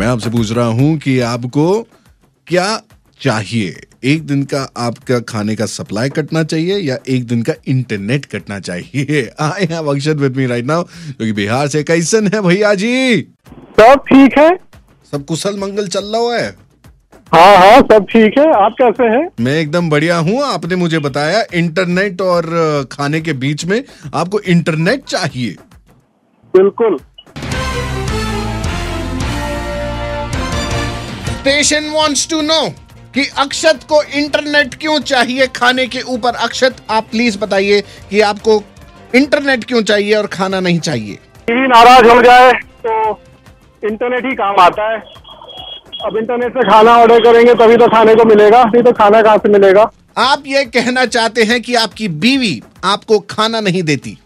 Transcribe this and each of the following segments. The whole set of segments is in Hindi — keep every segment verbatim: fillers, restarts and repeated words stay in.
मैं आपसे पूछ रहा हूं कि आपको क्या चाहिए, एक दिन का आपका खाने का सप्लाई कटना चाहिए या एक दिन का इंटरनेट कटना चाहिए? I have Akshat with me right now, जो कि बिहार से। कैसन है भैया जी? सब ठीक है, सब कुशल मंगल चल रहा है? हाँ हाँ सब ठीक है। आप कैसे हैं? मैं एकदम बढ़िया हूँ। आपने मुझे बताया इंटरनेट और खाने के बीच में आपको इंटरनेट चाहिए। बिल्कुल। स्टेशन वांट्स टू नो कि अक्षत को इंटरनेट क्यों चाहिए खाने के ऊपर। अक्षत, आप प्लीज बताइए कि आपको इंटरनेट क्यों चाहिए और खाना नहीं चाहिए। टीवी नाराज हो जाए तो इंटरनेट ही काम आता है। अब इंटरनेट से खाना ऑर्डर करेंगे तभी तो खाने को मिलेगा, नहीं तो खाना कहाँ से मिलेगा। आप ये कहना चाहते हैं कि आपकी बीवी आपको खाना नहीं देती?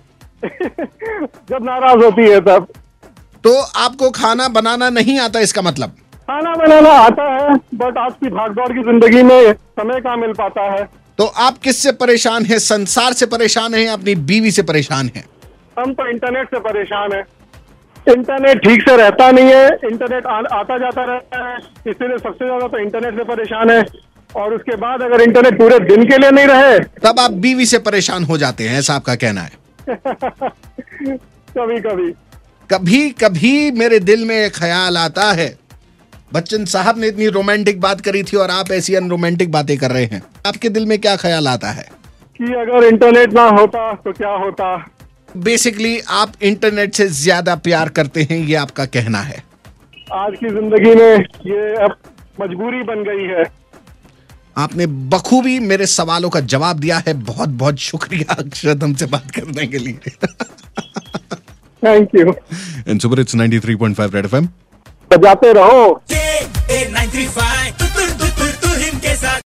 जब नाराज होती है तब। तो आपको खाना बनाना नहीं आता, इसका मतलब? खाना बनाना आता है, बट आज की भागदौड़ की जिंदगी में समय कहाँ मिल पाता है। तो आप किससे परेशान हैं? संसार से परेशान हैं, अपनी बीवी से परेशान हैं? हम तो इंटरनेट से परेशान है। इंटरनेट ठीक से रहता नहीं है, इंटरनेट आ, आता जाता रहता है, इसीलिए सबसे ज्यादा तो इंटरनेट से परेशान है। और उसके बाद अगर इंटरनेट पूरे दिन के लिए नहीं रहे तब आप बीवी से परेशान हो जाते हैं, ऐसा आपका कहना है? कभी कभी कभी कभी मेरे दिल में एक ख्याल आता है, बच्चन साहब ने इतनी रोमांटिक बात करी थी और आप ऐसी अनरोमांटिक बातें कर रहे हैं। आपके दिल में क्या ख्याल आता है कि अगर इंटरनेट ना होता तो क्या होता? बेसिकली आप इंटरनेट से ज्यादा प्यार करते हैं, ये आपका कहना है? आज की जिंदगी में ये अब मजबूरी बन गई है। आपने बखूबी मेरे सवालों का जवाब दिया है। बहुत बहुत शुक्रिया अक्षत हमसे बात करने के लिए। Thank you. And super hits ninety three point five red FM बजाते रहो। Nine three five